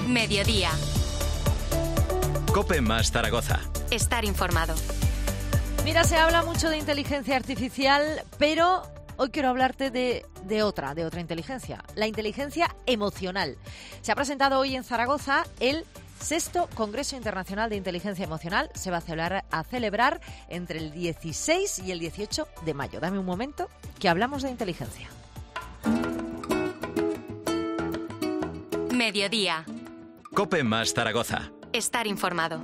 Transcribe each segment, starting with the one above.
Mediodía. COPE más Zaragoza. Estar informado. Mira, se habla mucho de inteligencia artificial, pero hoy quiero hablarte de otra inteligencia, la inteligencia emocional. Se ha presentado hoy en Zaragoza el sexto Congreso Internacional de Inteligencia Emocional. Se va a celebrar entre el 16 y el 18 de mayo. Dame un momento que hablamos de inteligencia. Mediodía. COPE más Zaragoza. Estar informado.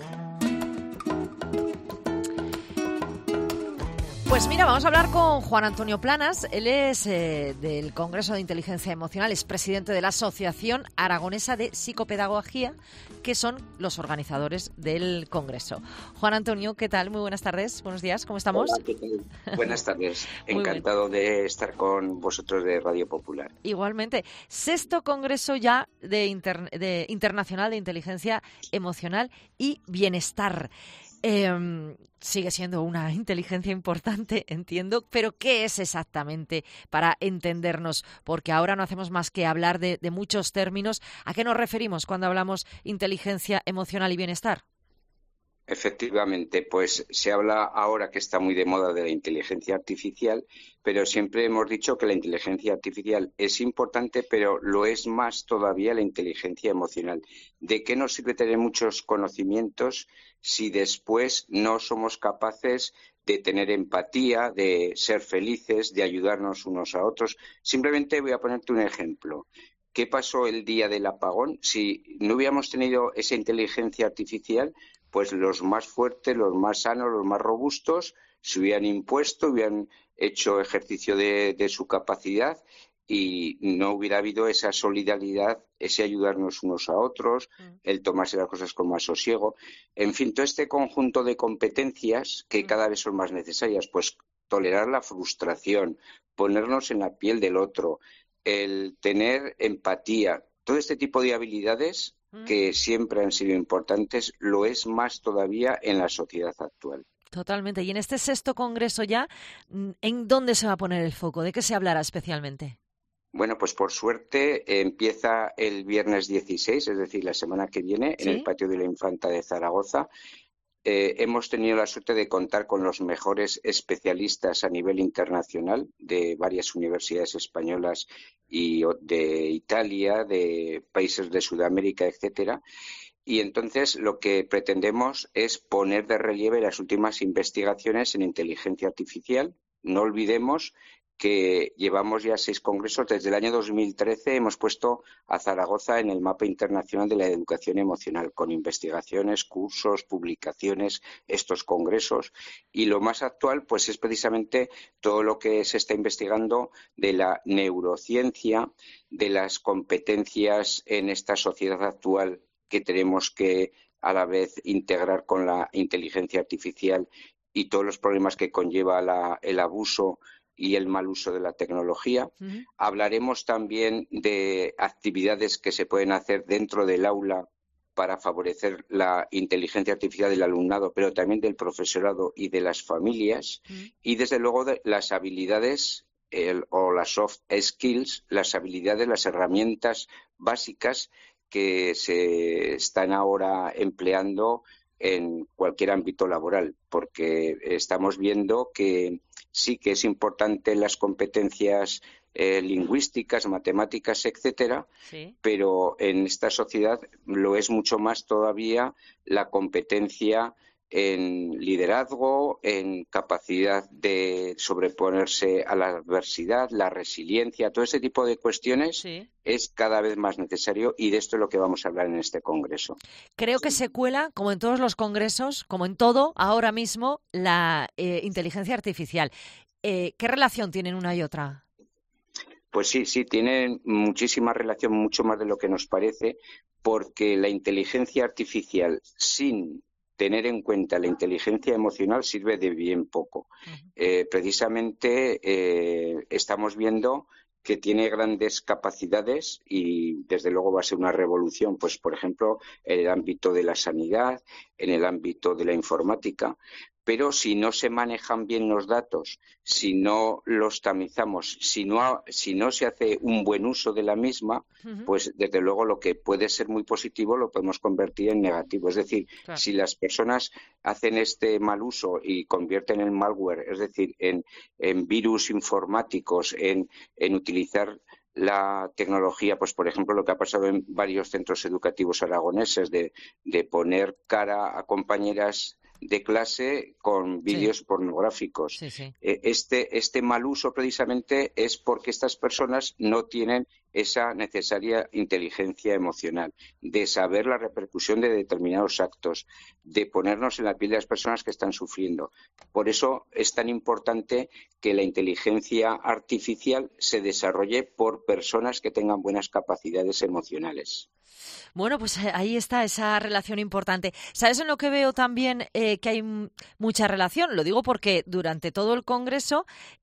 Pues mira, vamos a hablar con Juan Antonio Planas. Él es del Congreso de Inteligencia Emocional, es presidente de la Asociación Aragonesa de Psicopedagogía, que son los organizadores del Congreso. Juan Antonio, ¿qué tal? Muy buenas tardes, buenos días, ¿cómo estamos? Hola, ¿qué tal? Buenas tardes, encantado de estar con vosotros de Radio Popular. Igualmente, sexto Congreso ya de Internacional de Inteligencia Emocional y Bienestar. Sigue siendo una inteligencia importante, entiendo, pero ¿qué es exactamente para entendernos? Porque ahora no hacemos más que hablar de muchos términos. ¿A qué nos referimos cuando hablamos inteligencia emocional y bienestar? Efectivamente, pues se habla ahora que está muy de moda de la inteligencia artificial, pero siempre hemos dicho que la inteligencia artificial es importante, pero lo es más todavía la inteligencia emocional. ¿De qué nos sirve tener muchos conocimientos si después no somos capaces de tener empatía, de ser felices, de ayudarnos unos a otros? Simplemente voy a ponerte un ejemplo. ¿Qué pasó el día del apagón? Si no hubiéramos tenido esa inteligencia artificial, pues los más fuertes, los más sanos, los más robustos se hubieran impuesto, hubieran hecho ejercicio de su capacidad y no hubiera habido esa solidaridad, ese ayudarnos unos a otros, el tomarse las cosas con más sosiego. En fin, todo este conjunto de competencias que cada vez son más necesarias, pues tolerar la frustración, ponernos en la piel del otro, el tener empatía, todo este tipo de habilidades que siempre han sido importantes, lo es más todavía en la sociedad actual. Totalmente. Y en este sexto congreso ya, ¿en dónde se va a poner el foco? ¿De qué se hablará especialmente? Bueno, pues por suerte empieza el viernes 16, es decir, la semana que viene, ¿Sí? en el Patio de la Infanta de Zaragoza. Hemos tenido la suerte de contar con los mejores especialistas a nivel internacional de varias universidades españolas y de Italia, de países de Sudamérica, etcétera. Y entonces lo que pretendemos es poner de relieve las últimas investigaciones en inteligencia artificial. No olvidemos que llevamos ya 6 congresos. Desde el año 2013 hemos puesto a Zaragoza en el mapa internacional de la educación emocional, con investigaciones, cursos, publicaciones, estos congresos. Y lo más actual, pues es precisamente todo lo que se está investigando de la neurociencia, de las competencias en esta sociedad actual que tenemos que a la vez integrar con la inteligencia artificial y todos los problemas que conlleva el abuso y el mal uso de la tecnología. Hablaremos también de actividades que se pueden hacer dentro del aula para favorecer la inteligencia artificial del alumnado, pero también del profesorado y de las familias. Y desde luego de las habilidades o las soft skills, las habilidades, las herramientas básicas que se están ahora empleando en cualquier ámbito laboral, porque estamos viendo que sí que es importante las competencias lingüísticas, matemáticas, etcétera, Sí. pero en esta sociedad lo es mucho más todavía la competencia en liderazgo, en capacidad de sobreponerse a la adversidad, la resiliencia, todo ese tipo de cuestiones es cada vez más necesario y de esto es lo que vamos a hablar en este congreso. Creo que se cuela, como en todos los congresos, como en todo, ahora mismo, la inteligencia artificial. ¿Qué relación tienen una y otra? Pues sí, tienen muchísima relación, mucho más de lo que nos parece, porque la inteligencia artificial sin tener en cuenta la inteligencia emocional sirve de bien poco. Precisamente estamos viendo que tiene grandes capacidades y desde luego va a ser una revolución, pues por ejemplo, en el ámbito de la sanidad, en el ámbito de la informática, pero si no se manejan bien los datos, si no los tamizamos, si no se hace un buen uso de la misma, pues desde luego lo que puede ser muy positivo lo podemos convertir en negativo. Es decir, Claro. si las personas hacen este mal uso y convierten el malware, es decir, en virus informáticos, en utilizar la tecnología, pues por ejemplo lo que ha pasado en varios centros educativos aragoneses de poner cara a compañeras de clase con vídeos pornográficos. Sí, sí. Este mal uso precisamente es porque estas personas no tienen esa necesaria inteligencia emocional, de saber la repercusión de determinados actos, de ponernos en la piel de las personas que están sufriendo. Por eso es tan importante que la inteligencia artificial se desarrolle por personas que tengan buenas capacidades emocionales. Bueno, pues ahí está esa relación importante. ¿Sabes en lo que veo también que hay mucha relación? Lo digo porque durante todo el Congreso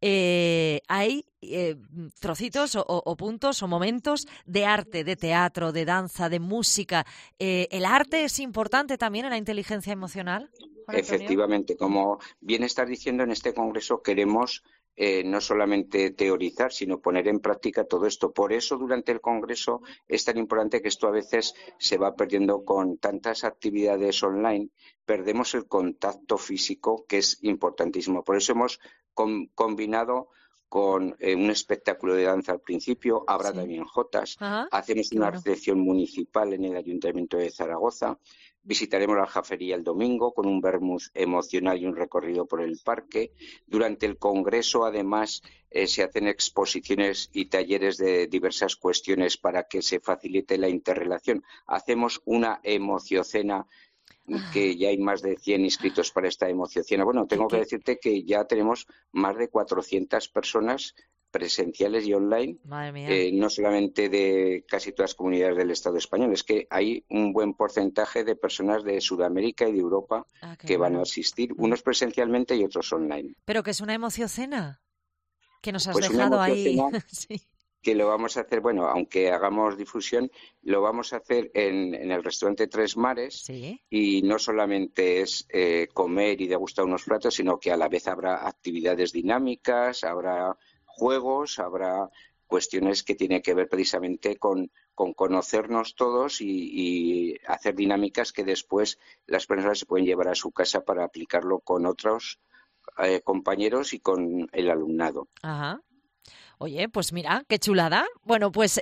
hay trocitos o puntos o momentos de arte, de teatro, de danza, de música. ¿El arte es importante también en la inteligencia emocional, Juan Antonio? Efectivamente, como bien estás diciendo, en este Congreso queremos no solamente teorizar, sino poner en práctica todo esto. Por eso, durante el Congreso es tan importante que esto a veces se va perdiendo con tantas actividades online, perdemos el contacto físico, que es importantísimo. Por eso hemos combinado con un espectáculo de danza al principio, habrá también jotas, hacemos una recepción municipal en el Ayuntamiento de Zaragoza, visitaremos la Aljafería el domingo con un vermut emocional y un recorrido por el parque. Durante el Congreso, además, se hacen exposiciones y talleres de diversas cuestiones para que se facilite la interrelación. Hacemos una emociocena, que ya hay más de 100 inscritos para esta emociocena. Bueno, tengo que decirte que ya tenemos más de 400 personas presenciales y online, no solamente de casi todas las comunidades del Estado español, es que hay un buen porcentaje de personas de Sudamérica y de Europa que van a asistir, unos presencialmente y otros online. ¿Pero que es una emociocena? Que nos has pues dejado ahí. Sí. Que lo vamos a hacer, bueno, aunque hagamos difusión, lo vamos a hacer en el restaurante Tres Mares. ¿Sí? Y no solamente es comer y degustar unos platos, sino que a la vez habrá actividades dinámicas, habrá juegos, habrá cuestiones que tienen que ver precisamente con conocernos todos y hacer dinámicas que después las personas se pueden llevar a su casa para aplicarlo con otros compañeros y con el alumnado. Ajá. Oye, pues mira, qué chulada. Bueno, pues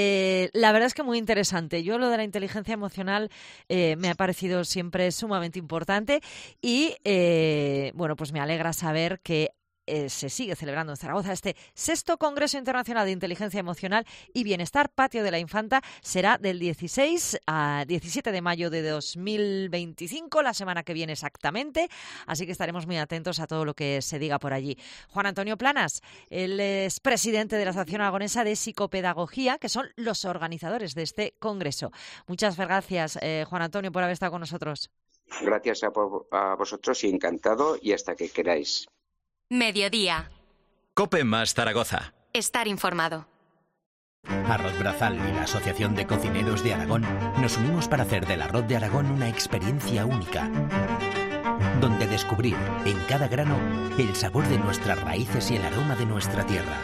la verdad es que muy interesante. Yo lo de la inteligencia emocional me ha parecido siempre sumamente importante y bueno, pues me alegra saber que se sigue celebrando en Zaragoza este 6º Congreso Internacional de Inteligencia Emocional y Bienestar. Patio de la Infanta será del 16 a 17 de mayo de 2025, la semana que viene exactamente, así que estaremos muy atentos a todo lo que se diga por allí. Juan Antonio Planas, él es presidente de la Asociación Aragonesa de Psicopedagogía, que son los organizadores de este congreso. Muchas gracias, Juan Antonio, por haber estado con nosotros. Gracias a vosotros y encantado, y hasta que queráis. Mediodía. COPE más Zaragoza. Estar informado. Arroz Brazal y la Asociación de Cocineros de Aragón nos unimos para hacer del arroz de Aragón una experiencia única, donde descubrir en cada grano el sabor de nuestras raíces y el aroma de nuestra tierra.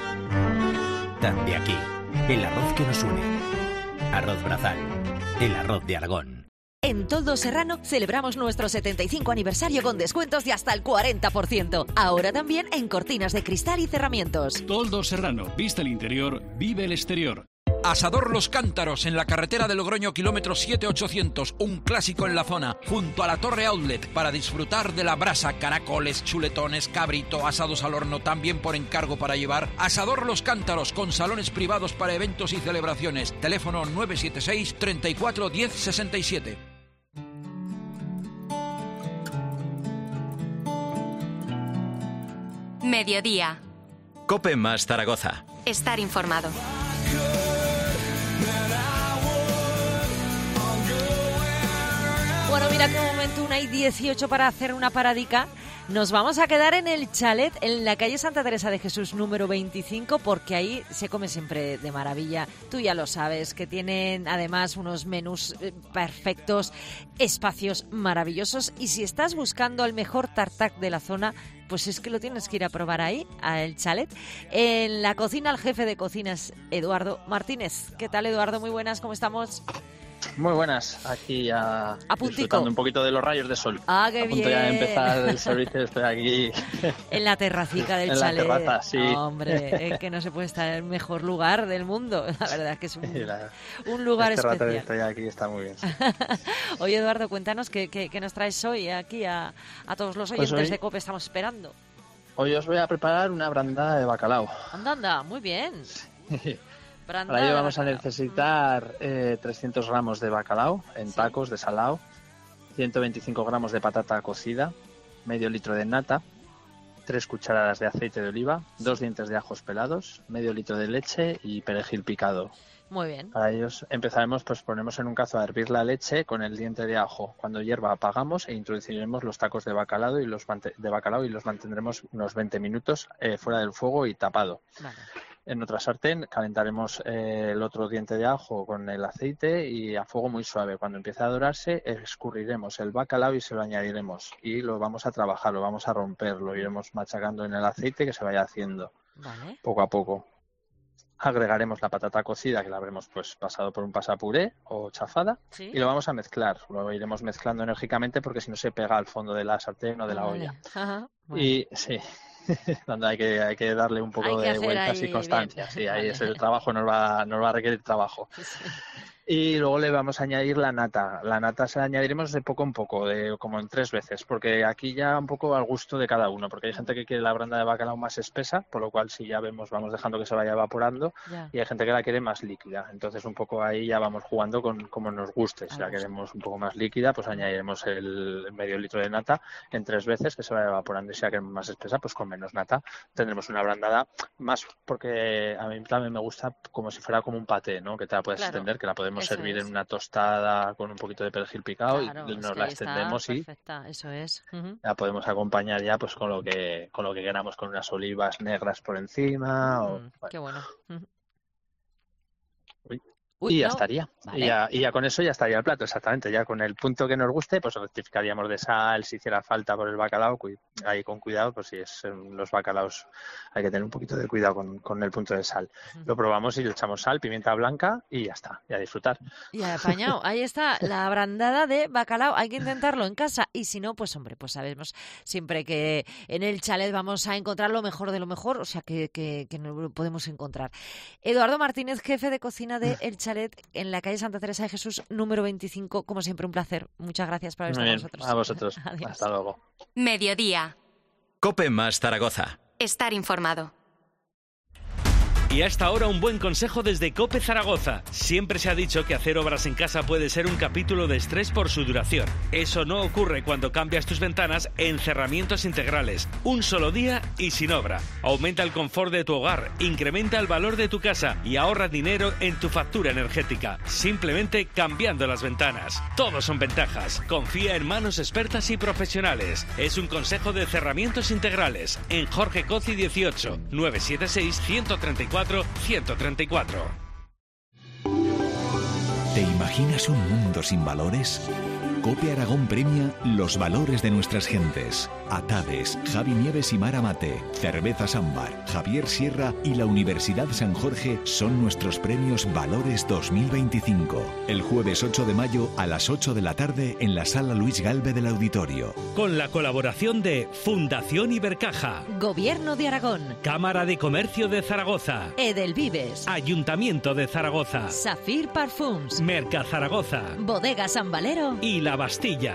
Tan de aquí, el arroz que nos une. Arroz Brazal, el arroz de Aragón. En Toldo Serrano celebramos nuestro 75 aniversario con descuentos de hasta el 40%. Ahora también en cortinas de cristal y cerramientos. Toldo Serrano, vista el interior, vive el exterior. Asador Los Cántaros, en la carretera de Logroño, kilómetro 7800, un clásico en la zona, junto a la Torre Outlet, para disfrutar de la brasa, caracoles, chuletones, cabrito, asados al horno, también por encargo para llevar. Asador Los Cántaros, con salones privados para eventos y celebraciones. Teléfono 976 34 10 67. Mediodía. COPE más Zaragoza. Estar informado. Bueno, mira qué momento, 1:18 para hacer una paradica. Nos vamos a quedar en el chalet en la calle Santa Teresa de Jesús número 25 porque ahí se come siempre de maravilla. Tú ya lo sabes, que tienen además unos menús perfectos, espacios maravillosos y si estás buscando el mejor tartac de la zona, pues es que lo tienes que ir a probar ahí, al chalet. En la cocina, el jefe de cocinas, Eduardo Martínez. ¿Qué tal, Eduardo? Muy buenas, ¿cómo estamos? Muy buenas, aquí ya disfrutando un poquito de los rayos de sol. ¡Ah, qué bien! A punto ya de empezar el servicio, estoy aquí. En la terracica del chalet. En la terraza, sí. Hombre, es que no se puede estar en el mejor lugar del mundo. La verdad es que es un lugar especial. Rato que estoy aquí está muy bien. Sí. Oye, Eduardo, cuéntanos qué nos traes hoy aquí a todos los oyentes pues de COPE. Estamos esperando. Hoy os voy a preparar una brandada de bacalao. Anda, muy bien. Para ello vamos a necesitar 300 gramos de bacalao en tacos de salao, 125 gramos de patata cocida, medio litro de nata, 3 cucharadas de aceite de oliva, 2 dientes de ajos pelados, medio litro de leche y perejil picado. Muy bien. Para ellos empezaremos, pues ponemos en un cazo a hervir la leche con el diente de ajo. Cuando hierva apagamos e introduciremos los tacos de bacalao y los mantendremos unos 20 minutos fuera del fuego y tapado. Vale. En otra sartén calentaremos el otro diente de ajo con el aceite y a fuego muy suave. Cuando empiece a dorarse, escurriremos el bacalao y se lo añadiremos. Y lo vamos a trabajar, lo vamos a romper, lo iremos machacando en el aceite que se vaya haciendo poco a poco. Agregaremos la patata cocida que la habremos pues pasado por un pasapuré o chafada y lo vamos a mezclar. Lo iremos mezclando enérgicamente porque si no se pega al fondo de la sartén o de la olla. Ajá, bueno. Y sí, donde hay que darle un poco de vueltas y constancia. Bien. Sí, ahí es el trabajo, nos va a requerir trabajo. Sí. Y luego le vamos a añadir la nata. La nata se la añadiremos de poco en poco, como en 3 veces, porque aquí ya un poco al gusto de cada uno, porque hay gente que quiere la branda de bacalao más espesa, por lo cual si ya vemos vamos dejando que se vaya evaporando, y hay gente que la quiere más líquida. Entonces un poco ahí ya vamos jugando con como nos guste. Si la queremos un poco más líquida, pues añadiremos el medio litro de nata en 3 veces que se vaya evaporando, y si la queremos más espesa, pues con menos nata tendremos una brandada más, porque a mí también me gusta como si fuera como un paté, ¿no? Que te la puedes extender, que la podemos servir en una tostada con un poquito de perejil picado, y nos la extendemos y eso es. La podemos acompañar ya pues con lo que queramos, con unas olivas negras por encima o, bueno. Qué bueno. Y ya estaría. Vale. Y ya con eso ya estaría el plato, exactamente. Ya con el punto que nos guste, pues rectificaríamos de sal si hiciera falta por el bacalao. Ahí con cuidado, pues si es los bacalaos hay que tener un poquito de cuidado con el punto de sal. Lo probamos y le echamos sal, pimienta blanca y ya está. Y a disfrutar. Y apañado. Ahí está la brandada de bacalao. Hay que intentarlo en casa. Y si no, pues hombre, pues sabemos siempre que en el chalet vamos a encontrar lo mejor de lo mejor. O sea, que no lo podemos encontrar. Eduardo Martínez, jefe de cocina de El Chalet en la calle Santa Teresa de Jesús número 25. Como siempre, un placer. Muchas gracias por haber estado con nosotros. A vosotros. Adiós. Hasta luego. Mediodía. COPE más Zaragoza. Estar informado. Y hasta ahora un buen consejo desde COPE Zaragoza. Siempre se ha dicho que hacer obras en casa puede ser un capítulo de estrés por su duración. Eso no ocurre cuando cambias tus ventanas en cerramientos integrales. Un solo día y sin obra. Aumenta el confort de tu hogar, incrementa el valor de tu casa y ahorra dinero en tu factura energética. Simplemente cambiando las ventanas. Todos son ventajas. Confía en manos expertas y profesionales. Es un consejo de cerramientos integrales. En Jorge Coci 18, 976 134 134. ¿Te imaginas un mundo sin valores? COPE Aragón premia los valores de nuestras gentes. Atades, Javi Nieves y Mara Mate, Cervezas Ámbar, Javier Sierra y la Universidad San Jorge son nuestros premios Valores 2025. El jueves 8 de mayo a las 8 de la tarde en la Sala Luis Galve del Auditorio. Con la colaboración de Fundación Ibercaja, Gobierno de Aragón, Cámara de Comercio de Zaragoza, Edelvives, Ayuntamiento de Zaragoza, Safir Parfums, Merca Zaragoza, Bodega San Valero y La Bastilla.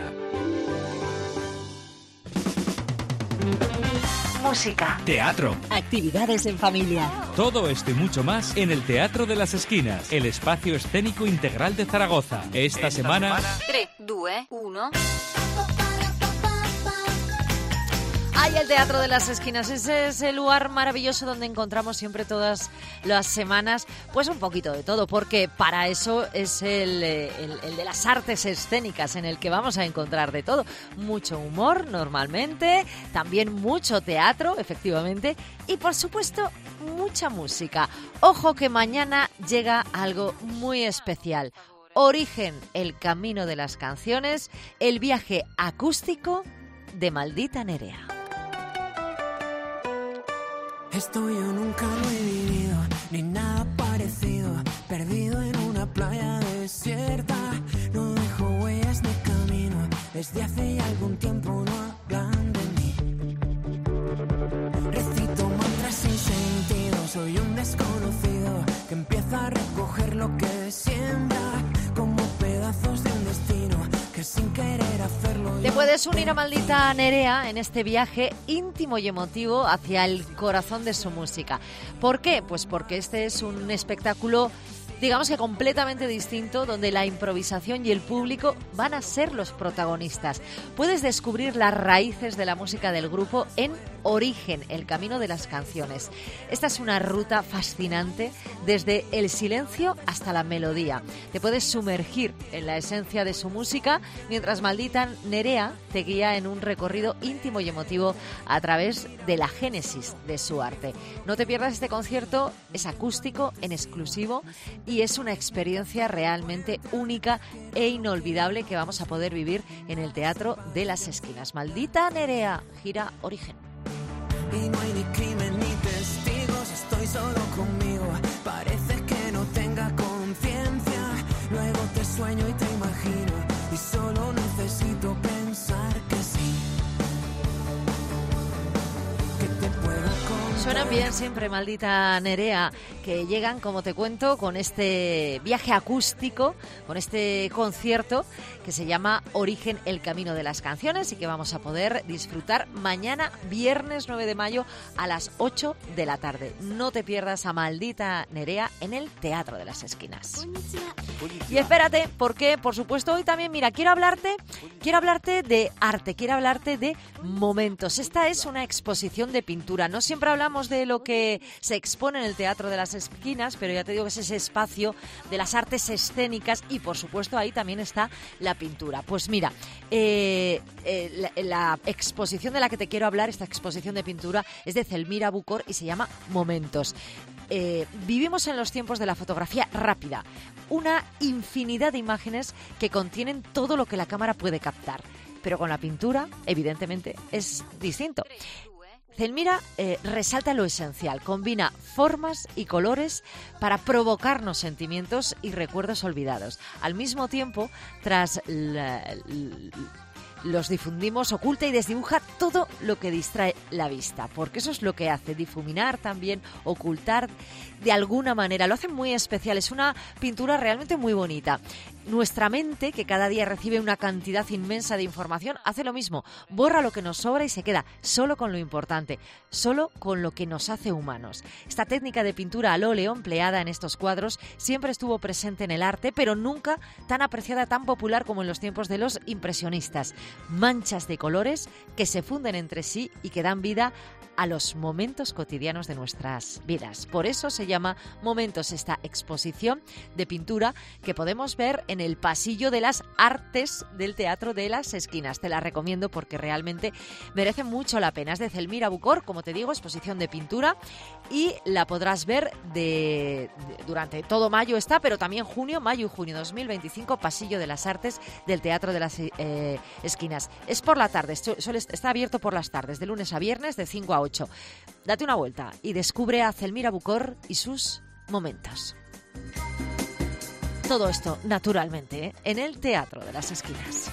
Música, teatro, actividades en familia. Todo esto y mucho más en el Teatro de las Esquinas, el espacio escénico integral de Zaragoza. Esta semana 3, 2, 1. Hay el Teatro de las Esquinas, ese es el lugar maravilloso donde encontramos siempre todas las semanas pues un poquito de todo, porque para eso es el de las artes escénicas, en el que vamos a encontrar de todo. Mucho humor normalmente, también mucho teatro, efectivamente, y por supuesto mucha música. Ojo que mañana llega algo muy especial. Origen, el camino de las canciones, el viaje acústico de Maldita Nerea. Esto yo nunca lo he vivido, ni nada parecido, perdido en una playa desierta. No dejo huellas ni camino, desde hace ya algún tiempo no hablan de mí. Recito mantras sin sentido, soy un desconocido que empieza a recoger lo que siembra, como pedazos de un destino que sin querer hacerlo. Te puedes unir a Maldita Nerea en este viaje íntimo y emotivo hacia el corazón de su música. ¿Por qué? Pues porque este es un espectáculo, digamos que completamente distinto, donde la improvisación y el público van a ser los protagonistas. Puedes descubrir las raíces de la música del grupo en Origen, el camino de las canciones. Esta es una ruta fascinante desde el silencio hasta la melodía. Te puedes sumergir en la esencia de su música mientras Maldita Nerea te guía en un recorrido íntimo y emotivo a través de la génesis de su arte. No te pierdas este concierto, es acústico, en exclusivo, y es una experiencia realmente única e inolvidable que vamos a poder vivir en el Teatro de las Esquinas. Maldita Nerea, gira Origen. Y no hay ni crimen ni testigos, estoy solo conmigo. Parece que no tenga conciencia. Luego te sueño y te imagino, y solo necesito pensar que sí, que te puedo contar. Suenan bien siempre Maldita Nerea, que llegan, como te cuento, con este viaje acústico, con este concierto que se llama Origen, el camino de las canciones, y que vamos a poder disfrutar mañana, viernes 9 de mayo, a las 8 de la tarde. No te pierdas a Maldita Nerea en el Teatro de las Esquinas. Y espérate, porque, por supuesto, hoy también, mira, quiero hablarte de arte, quiero hablarte de momentos. Esta es una exposición de pintura. No siempre hablamos de lo que se expone en el Teatro de las Esquinas, pero ya te digo que es ese espacio de las artes escénicas, y por supuesto ahí también está la pintura. Pues mira, la exposición de la que te quiero hablar, esta exposición de pintura, es de Zelmira Bucor y se llama Momentos. Vivimos en los tiempos de la fotografía rápida, una infinidad de imágenes que contienen todo lo que la cámara puede captar, pero con la pintura, evidentemente, es distinto. Zelmira resalta lo esencial, combina formas y colores para provocarnos sentimientos y recuerdos olvidados. Al mismo tiempo, los difundimos, oculta y desdibuja todo lo que distrae la vista, porque eso es lo que hace, difuminar también, ocultar de alguna manera. Lo hace muy especial, es una pintura realmente muy bonita. Nuestra mente, que cada día recibe una cantidad inmensa de información, hace lo mismo, borra lo que nos sobra y se queda solo con lo importante, solo con lo que nos hace humanos. Esta técnica de pintura al óleo empleada en estos cuadros siempre estuvo presente en el arte, pero nunca tan apreciada, tan popular como en los tiempos de los impresionistas. Manchas de colores que se funden entre sí y que dan vida a los momentos cotidianos de nuestras vidas. Por eso se llama Momentos esta exposición de pintura que podemos ver en el pasillo de las artes del Teatro de las Esquinas. Te la recomiendo porque realmente merece mucho la pena. Es de Zelmira Bucor, como te digo, exposición de pintura, y la podrás ver durante todo mayo está, pero también junio, mayo y junio 2025, pasillo de las artes del Teatro de las Esquinas. Es por la tarde, está abierto por las tardes, de lunes a viernes, de 5 a 8. Date una vuelta y descubre a Zelmira Bucor y sus momentos. Todo esto, naturalmente, en el Teatro de las Esquinas.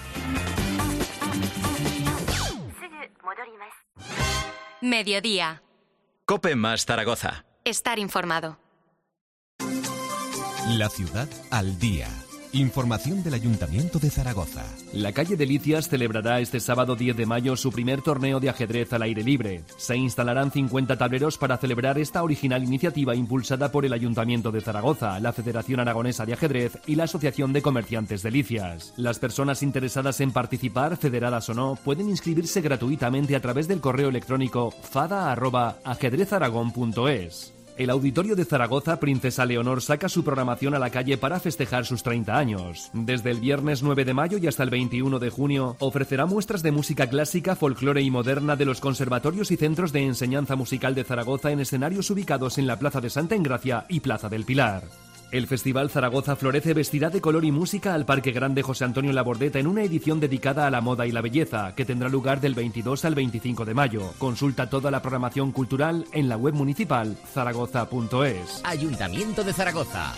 Mediodía. COPE más Zaragoza. Estar informado. La ciudad al día. Información del Ayuntamiento de Zaragoza. La calle Delicias celebrará este sábado 10 de mayo su primer torneo de ajedrez al aire libre. Se instalarán 50 tableros para celebrar esta original iniciativa impulsada por el Ayuntamiento de Zaragoza, la Federación Aragonesa de Ajedrez y la Asociación de Comerciantes Delicias. Las personas interesadas en participar, federadas o no, pueden inscribirse gratuitamente a través del correo electrónico fada@ajedrezaragon.es. El Auditorio de Zaragoza Princesa Leonor saca su programación a la calle para festejar sus 30 años. Desde el viernes 9 de mayo y hasta el 21 de junio ofrecerá muestras de música clásica, folclore y moderna de los conservatorios y centros de enseñanza musical de Zaragoza en escenarios ubicados en la Plaza de Santa Engracia y Plaza del Pilar. El Festival Zaragoza Florece vestirá de color y música al Parque Grande José Antonio Labordeta en una edición dedicada a la moda y la belleza, que tendrá lugar del 22 al 25 de mayo. Consulta toda la programación cultural en la web municipal zaragoza.es. Ayuntamiento de Zaragoza.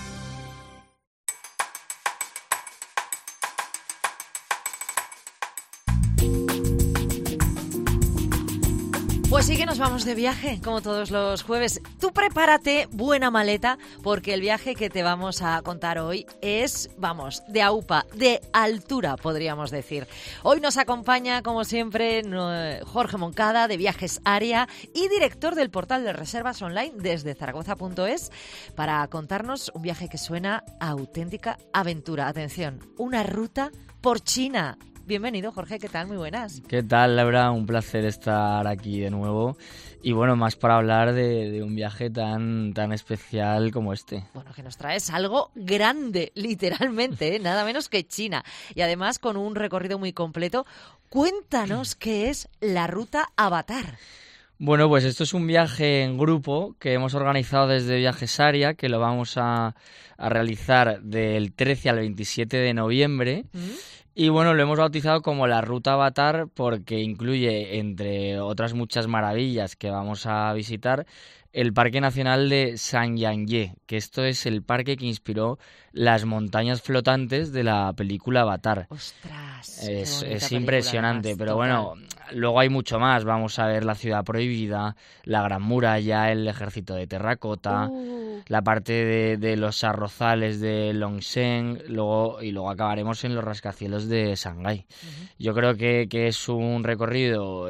Pues sí que nos vamos de viaje, como todos los jueves. Tú prepárate, buena maleta, porque el viaje que te vamos a contar hoy es, vamos, de aupa, de altura, podríamos decir. Hoy nos acompaña, como siempre, Jorge Moncada, de Viajes Aria y director del portal de reservas online desde zaragoza.es, para contarnos un viaje que suena a auténtica aventura. Atención, una ruta por China. Bienvenido, Jorge, ¿qué tal? Muy buenas. ¿Qué tal, Laura? Un placer estar aquí de nuevo. Y bueno, más para hablar de un viaje tan especial como este. Bueno, que nos traes algo grande, literalmente, ¿eh? Nada menos que China. Y además con un recorrido muy completo. Cuéntanos qué es la ruta Avatar. Bueno, pues esto es un viaje en grupo que hemos organizado desde Viajes Aria, que lo vamos a realizar del 13 al 27 de noviembre. Y bueno, lo hemos bautizado como la Ruta Avatar porque incluye, entre otras muchas maravillas que vamos a visitar, el Parque Nacional de Sanyangye, que esto es el parque que inspiró las montañas flotantes de la película Avatar. ¡Ostras! Es impresionante, pero bueno, luego hay mucho más. Vamos a ver la Ciudad Prohibida, la Gran Muralla, el Ejército de Terracota, la parte de los arrozales de Longsheng, y luego acabaremos en los rascacielos de Shanghái. Yo creo que es un recorrido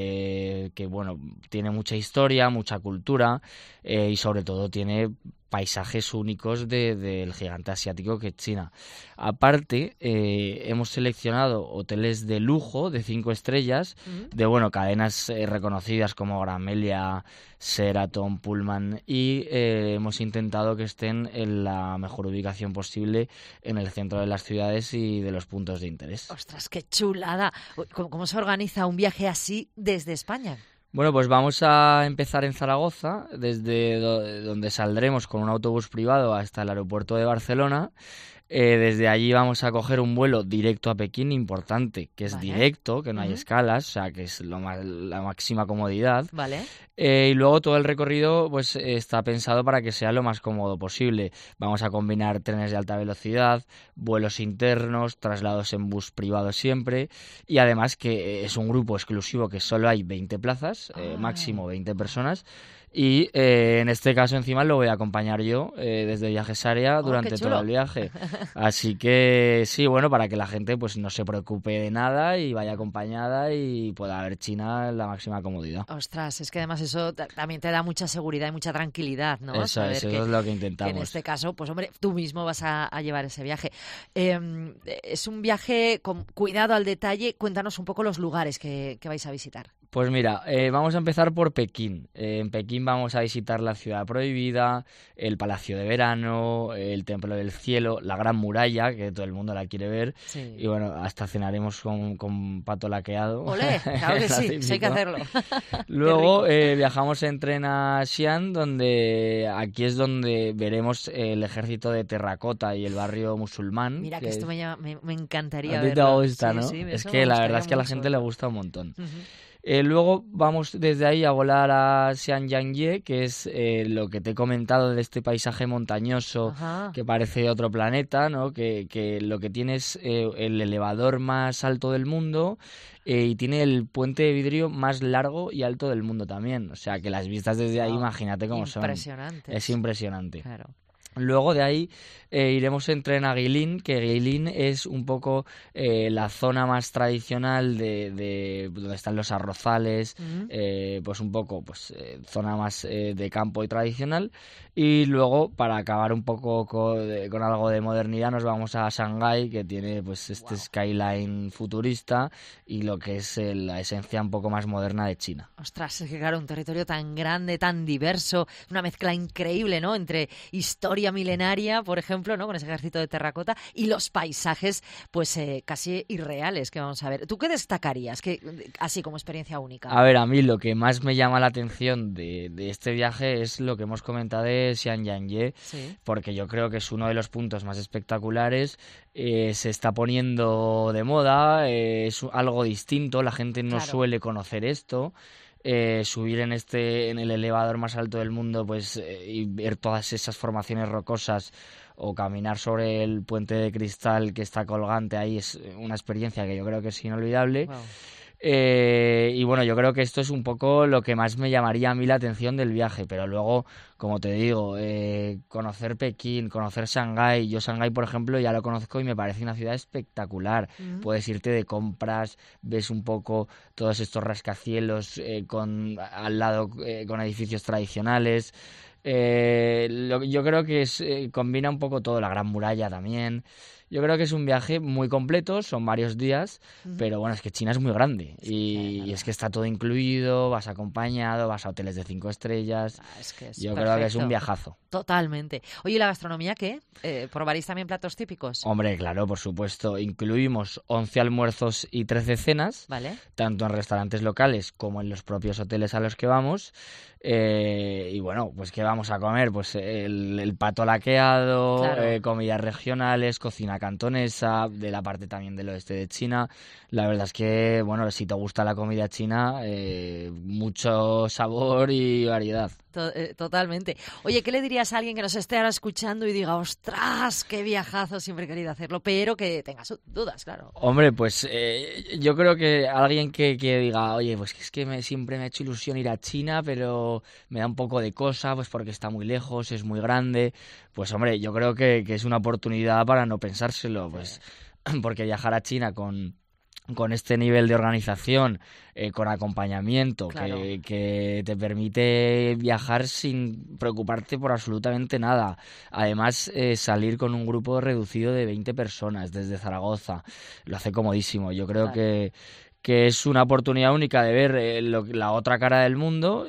que bueno, tiene mucha historia, mucha cultura y sobre todo tiene paisajes únicos del gigante asiático que es China. Aparte, hemos seleccionado hoteles de lujo de 5 estrellas de cadenas reconocidas como Gran Melia, Sheraton, Pullman, y hemos intentado que estén en la mejor ubicación posible en el centro de las ciudades y de los puntos de interés. ¡Ostras, qué chulada! ¿Cómo se organiza un viaje así desde España? Bueno, pues vamos a empezar en Zaragoza, desde donde saldremos con un autobús privado hasta el aeropuerto de Barcelona. Desde allí vamos a coger un vuelo directo a Pekín, importante, que es directo, que no hay escalas, o sea, que es la máxima comodidad. Vale. Y luego todo el recorrido pues está pensado para que sea lo más cómodo posible. Vamos a combinar trenes de alta velocidad, vuelos internos, traslados en bus privado siempre, y además que es un grupo exclusivo que solo hay 20 plazas, máximo 20 personas. Y en este caso encima lo voy a acompañar yo desde Viajes Aria durante todo el viaje. Así que sí, bueno, para que la gente pues no se preocupe de nada y vaya acompañada y pueda ver China en la máxima comodidad. Ostras, es que además eso también te da mucha seguridad y mucha tranquilidad, ¿no? Eso es lo que intentamos. Que en este caso, pues hombre, tú mismo vas a llevar ese viaje. Es un viaje con cuidado al detalle. Cuéntanos un poco los lugares que vais a visitar. Pues mira, vamos a empezar por Pekín. En Pekín vamos a visitar la Ciudad Prohibida, el Palacio de Verano, el Templo del Cielo, la Gran Muralla, que todo el mundo la quiere ver. Sí. Y bueno, hasta cenaremos con pato laqueado. ¡Olé! Claro que sí, hay que hacerlo. Luego viajamos en tren a Xi'an, aquí es donde veremos el Ejército de Terracota y el barrio musulmán. Mira, que esto me encantaría verlo. A ti te gusta, ¿no? Sí, es que la verdad es que a la gente le gusta un montón. Luego vamos desde ahí a volar a Sanyangye, que es lo que te he comentado de este paisaje montañoso que parece otro planeta, ¿no? Que lo que tiene es el elevador más alto del mundo y tiene el puente de vidrio más largo y alto del mundo también. O sea, que las vistas desde ahí, imagínate cómo son. Impresionante. Es impresionante. Claro. Luego de ahí iremos en tren a Guilin, que Guilin es un poco la zona más tradicional de donde están los arrozales, pues un poco zona más de campo y tradicional. Y luego, para acabar un poco con algo de modernidad, nos vamos a Shanghái, que tiene pues este skyline futurista y lo que es la esencia un poco más moderna de China. Ostras, es que claro, un territorio tan grande, tan diverso, una mezcla increíble, ¿no? Entre historia milenaria, por ejemplo, ¿no? Con ese ejército de terracota y los paisajes, pues casi irreales que vamos a ver. ¿Tú qué destacarías, así como experiencia única? A ver, a mí lo que más me llama la atención de este viaje es lo que hemos comentado de Xianyanye, sí, porque yo creo que es uno de los puntos más espectaculares. Se está poniendo de moda, es algo distinto, la gente no suele conocer esto. Subir en el elevador más alto del mundo, pues y ver todas esas formaciones rocosas, o caminar sobre el puente de cristal que está colgante ahí, es una experiencia que yo creo que es inolvidable. Wow. Y bueno, yo creo que esto es un poco lo que más me llamaría a mí la atención del viaje, pero luego, como te digo, conocer Pekín, conocer Shanghái. Yo Shanghái, por ejemplo, ya lo conozco y me parece una ciudad espectacular. Puedes irte de compras, ves un poco todos estos rascacielos al lado con edificios tradicionales. Yo creo que combina un poco todo, la Gran Muralla también. Yo creo que es un viaje muy completo, son varios días, pero bueno, es que China es muy grande y es que está todo incluido, vas acompañado, vas a hoteles de 5 estrellas. Yo creo que es un viajazo. Totalmente. Oye, ¿y la gastronomía qué? ¿Probaréis también platos típicos? Hombre, claro, por supuesto. Incluimos 11 almuerzos y 13 cenas, ¿vale? Tanto en restaurantes locales como en los propios hoteles a los que vamos. Y bueno, pues ¿qué vamos a comer? Pues el pato laqueado, claro, comidas regionales, cocina cantonesa, de la parte también del oeste de China. La verdad es que, bueno, si te gusta la comida china, mucho sabor y variedad. Totalmente. Oye, ¿qué le dirías a alguien que nos esté ahora escuchando y diga, ostras, qué viajazo, siempre he querido hacerlo, pero que tenga sus dudas, claro? Hombre, pues yo creo que alguien que diga, oye, pues es que siempre me ha hecho ilusión ir a China, pero me da un poco de cosa, pues porque está muy lejos, es muy grande. Pues hombre, yo creo que es una oportunidad para no pensárselo, pues porque viajar a China con este nivel de organización, con acompañamiento, claro, que te permite viajar sin preocuparte por absolutamente nada. Además, salir con un grupo reducido de 20 personas desde Zaragoza lo hace comodísimo. Yo creo que es una oportunidad única de ver la otra cara del mundo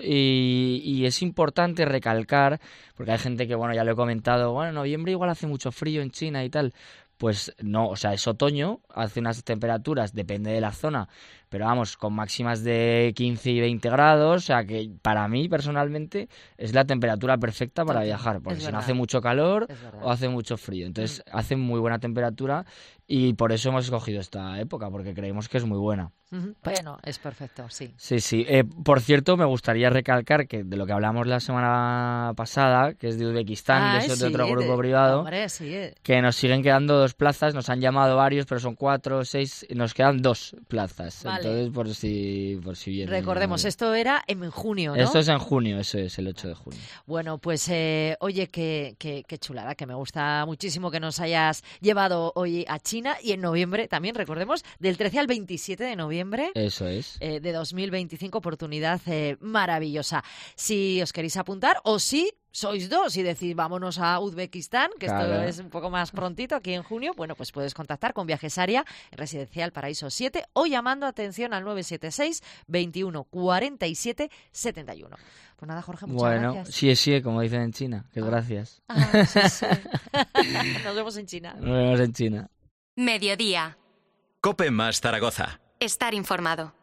y es importante recalcar, porque hay gente que, bueno, ya lo he comentado, bueno, en noviembre igual hace mucho frío en China y tal. Pues no, o sea, es otoño, hace unas temperaturas, depende de la zona, pero vamos, con máximas de 15 y 20 grados, o sea que para mí personalmente es la temperatura perfecta para viajar, porque si no hace mucho calor o hace mucho frío, entonces hace muy buena temperatura y por eso hemos escogido esta época, porque creemos que es muy buena. Bueno, es perfecto, sí. Sí. Por cierto, me gustaría recalcar que de lo que hablamos la semana pasada, que es de Uzbekistán, de otro grupo privado, hombre, sí, que nos siguen quedando 2 plazas, nos han llamado varios, pero son 4, 6, nos quedan 2 plazas. Vale. Entonces, por si vienen. Recordemos, esto era en junio, ¿no? Esto es en junio, eso es, el 8 de junio. Bueno, pues oye, qué chulada, que me gusta muchísimo que nos hayas llevado hoy a China y en noviembre también, recordemos, del 13 al 27 de noviembre. Eso es. De 2025, oportunidad maravillosa. Si os queréis apuntar o si sois 2 y decís vámonos a Uzbekistán, que claro, esto es un poco más prontito, aquí en junio, bueno, pues puedes contactar con Viajesaria en Residencial Paraíso 7 o llamando, atención, al 976 21 47 71. Pues nada, Jorge, muchas gracias. Bueno, sí, como dicen en China, que gracias. Sí. Nos vemos en China. Nos vemos en China. Mediodía. COPE más Zaragoza. Estar informado.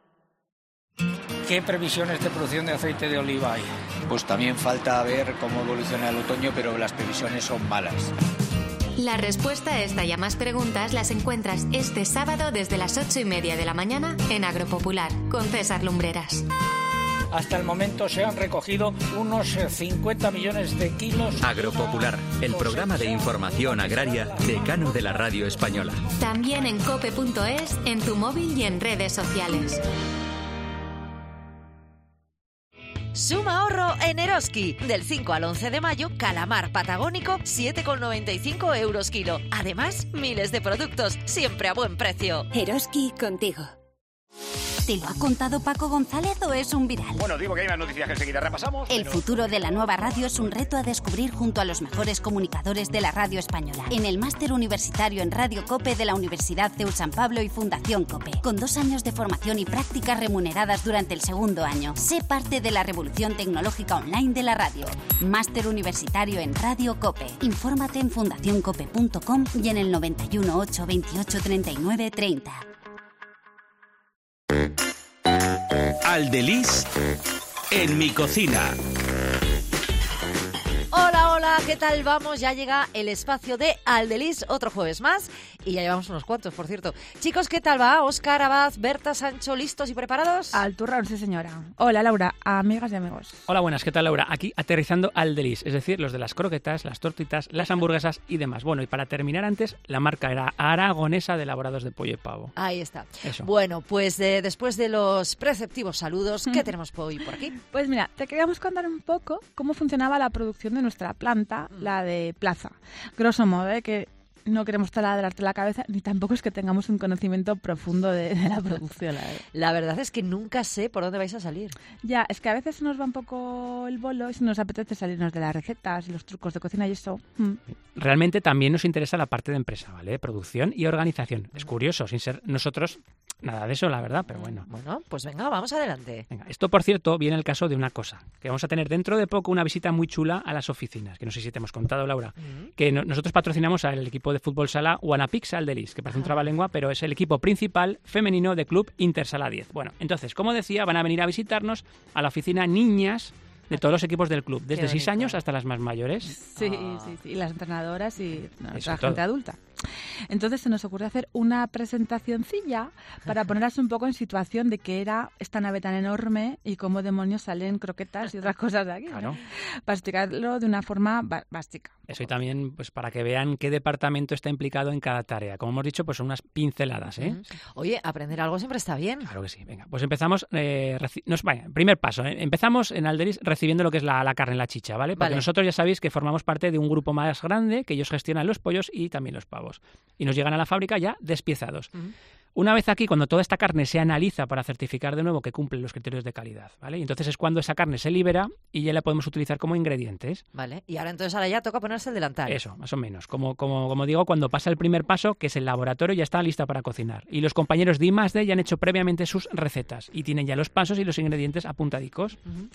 ¿Qué previsiones de producción de aceite de oliva hay? Pues también falta ver cómo evoluciona el otoño, pero las previsiones son malas. La respuesta a esta y a más preguntas las encuentras este sábado desde las 8:30 de la mañana en Agropopular, con César Lumbreras. Hasta el momento se han recogido unos 50 millones de kilos. Agropopular, el programa de información agraria decano de la radio española. También en cope.es, en tu móvil y en redes sociales. Suma ahorro en Eroski. Del 5 al 11 de mayo, calamar patagónico, 7,95 euros kilo. Además, miles de productos, siempre a buen precio. Eroski contigo. ¿Te lo ha contado Paco González o es un viral? Bueno, digo que hay más noticias que enseguida repasamos. El futuro de la nueva radio es un reto a descubrir junto a los mejores comunicadores de la radio española. En el máster universitario en Radio COPE de la Universidad CEU San Pablo y Fundación COPE. Con 2 años de formación y prácticas remuneradas durante el segundo año. Sé parte de la revolución tecnológica online de la radio. Máster universitario en Radio COPE. Infórmate en fundacioncope.com y en el 91 8 28 39 30. Aldeliz en mi cocina. Hola, hola, ¿qué tal vamos? Ya llega el espacio de Aldeliz, otro jueves más, y ya llevamos unos cuantos, por cierto. Chicos, ¿qué tal va? Óscar, Abad, Berta, Sancho, ¿listos y preparados? Al turrón, sí señora. Hola Laura, amigas y amigos. Hola, buenas, ¿qué tal Laura? Aquí aterrizando Aldeliz, es decir, los de las croquetas, las tortitas, las hamburguesas y demás. Bueno, y para terminar antes, la marca era aragonesa de elaborados de pollo y pavo. Ahí está. Eso. Bueno, pues después de los preceptivos saludos, ¿qué tenemos hoy por aquí? Pues mira, te queríamos contar un poco cómo funcionaba la producción de nuestra planta, la de Plaza. Grosso modo, que no queremos taladrarte la cabeza, ni tampoco es que tengamos un conocimiento profundo de la producción. La verdad es que nunca sé por dónde vais a salir. Ya, es que a veces nos va un poco el bolo y si nos apetece salirnos de las recetas y los trucos de cocina y eso. Realmente también nos interesa la parte de empresa, ¿vale? Producción y organización. Es curioso, sin ser nosotros nada de eso, la verdad, pero bueno. Bueno, pues venga, vamos adelante. Venga, esto, por cierto, viene el caso de una cosa, que vamos a tener dentro de poco una visita muy chula a las oficinas, que no sé si te hemos contado, Laura, que nosotros patrocinamos al equipo de fútbol sala Guanapix Aldeliz, que parece un trabalengua, pero es el equipo principal femenino de Club Intersala 10. Bueno, entonces, como decía, van a venir a visitarnos a la oficina niñas de todos los equipos del club, desde 6 años hasta las más mayores. Sí, y las entrenadoras y la gente adulta. Entonces se nos ocurrió hacer una presentacioncilla para ponerlas un poco en situación de qué era esta nave tan enorme y cómo demonios salen croquetas y otras cosas de aquí. Claro. Para explicarlo de una forma básica. Eso, y también pues para que vean qué departamento está implicado en cada tarea. Como hemos dicho, pues son unas pinceladas, ¿eh? Oye, aprender algo siempre está bien. Claro que sí. Venga, pues empezamos. Primer paso. Empezamos en Aldeliz recibiendo lo que es la carne, la chicha, ¿vale? Porque nosotros ya sabéis que formamos parte de un grupo más grande, que ellos gestionan los pollos y también los pavos. Y nos llegan a la fábrica ya despiezados. Una vez aquí, cuando toda esta carne se analiza para certificar de nuevo que cumple los criterios de calidad, ¿vale? Y entonces es cuando esa carne se libera y ya la podemos utilizar como ingredientes. Vale, y ahora ya toca ponerse el delantal. Eso, más o menos. Como digo, cuando pasa el primer paso, que es el laboratorio, ya está lista para cocinar. Y los compañeros de I+D ya han hecho previamente sus recetas y tienen ya los pasos y los ingredientes apuntadicos.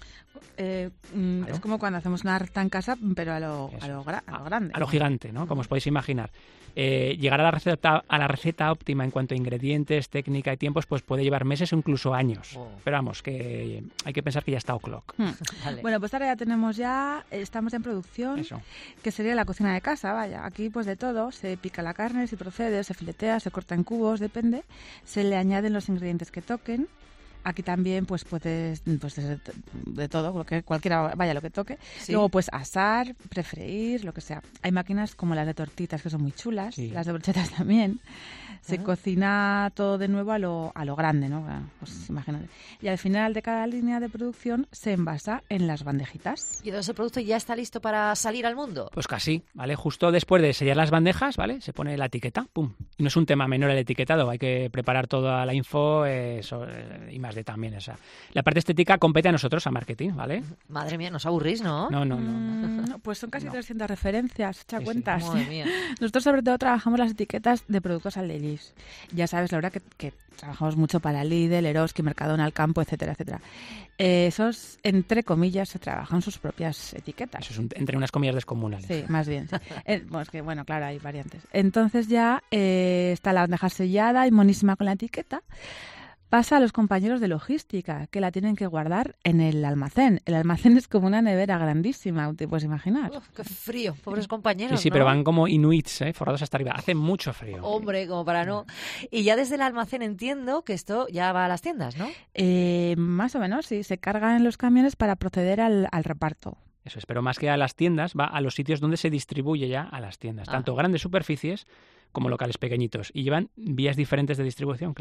Claro. Es como cuando hacemos una harta en casa, pero a lo grande. A lo gigante, ¿no? Como os podéis imaginar. Llegar a la receta óptima en cuanto a ingredientes, técnica y tiempos, pues puede llevar meses o incluso años. Pero vamos, que hay que pensar que ya está o'clock. Vale. Bueno, pues ahora estamos en producción, que sería la cocina de casa, vaya. Aquí pues de todo, se pica la carne, si procede, se filetea, se corta en cubos, depende. Se le añaden los ingredientes que toquen. Aquí también pues puedes de todo, cualquiera vaya lo que toque. Sí. Luego pues asar, prefreír, lo que sea. Hay máquinas como las de tortitas que son muy chulas, las de brochetas también. Se cocina todo de nuevo a lo grande, ¿no? Pues imagínate. Y al final de cada línea de producción se envasa en las bandejitas. ¿Y todo ese producto ya está listo para salir al mundo? Pues casi, ¿vale? Justo después de sellar las bandejas, ¿vale? Se pone la etiqueta, ¡pum! Y no es un tema menor el etiquetado, hay que preparar toda la info y más de también esa. La parte estética compete a nosotros, a marketing, ¿vale? Madre mía, nos aburrís, ¿no? No. Pues son casi 300 referencias, echa cuentas. Madre mía. Nosotros sobre todo trabajamos las etiquetas de productos Aldeliz. Ya sabes, Laura, que trabajamos mucho para Lidl, Eroski, Mercadona, Alcampo, etcétera, etcétera. Esos, entre comillas, se trabajan sus propias etiquetas. Eso es entre unas comillas descomunales. Sí, más bien. Sí. Claro, hay variantes. Entonces ya está la bandeja sellada y monísima con la etiqueta. Pasa a los compañeros de logística, que la tienen que guardar en el almacén. El almacén es como una nevera grandísima, te puedes imaginar. ¡Qué frío! Pobres compañeros, Sí, ¿no? pero van como inuits, forrados hasta arriba. Hace mucho frío. Hombre, como para no... Y ya desde el almacén entiendo que esto ya va a las tiendas, ¿no? Más o menos, sí. Se cargan en los camiones para proceder al reparto. Eso es, pero más que a las tiendas, va a los sitios donde se distribuye ya a las tiendas. Tanto grandes superficies como locales pequeñitos. Y llevan vías diferentes de distribución, claro.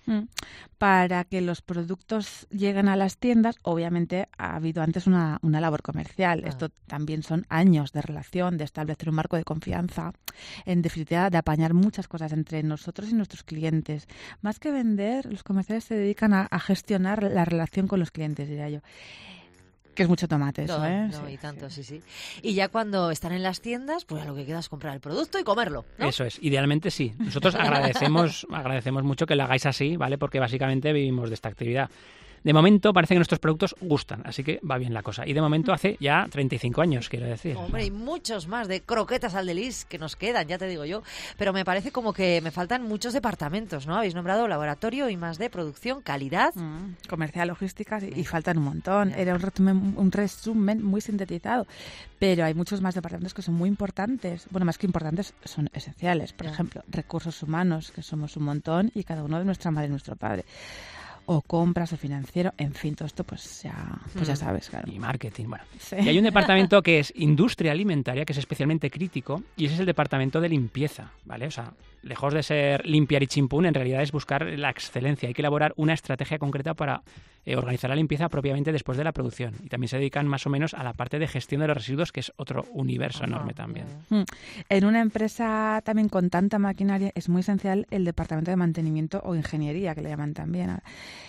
Para que los productos lleguen a las tiendas, obviamente ha habido antes una labor comercial. Esto también son años de relación, de establecer un marco de confianza, en definitiva, de apañar muchas cosas entre nosotros y nuestros clientes. Más que vender, los comerciales se dedican a gestionar la relación con los clientes, diría yo. Que es mucho tomate eso, ¿eh? No, y tanto, sí. Y ya cuando están en las tiendas, pues lo que queda es comprar el producto y comerlo, ¿no? Eso es, idealmente sí. Nosotros agradecemos mucho que lo hagáis así, ¿vale? Porque básicamente vivimos de esta actividad. De momento parece que nuestros productos gustan, así que va bien la cosa. Y de momento hace ya 35 años, quiero decir. Hombre, y muchos más de croquetas al Delis que nos quedan, ya te digo yo. Pero me parece como que me faltan muchos departamentos, ¿no? Habéis nombrado laboratorio y más de producción, calidad. Comercial, logística, y faltan un montón. Era un resumen muy sintetizado. Pero hay muchos más departamentos que son muy importantes. Bueno, más que importantes, son esenciales. Por ejemplo, recursos humanos, que somos un montón y cada uno de nuestra madre y nuestro padre. O compras o financiero, en fin, todo esto pues ya sabes, claro. Y marketing, bueno. Sí. Y hay un departamento que es industria alimentaria, que es especialmente crítico, y ese es el departamento de limpieza, ¿vale? O sea, lejos de ser limpiar y chimpún, en realidad es buscar la excelencia. Hay que elaborar una estrategia concreta para organizar la limpieza propiamente después de la producción. Y también se dedican más o menos a la parte de gestión de los residuos, que es otro universo enorme también. En una empresa también con tanta maquinaria es muy esencial el departamento de mantenimiento o ingeniería, que le llaman también.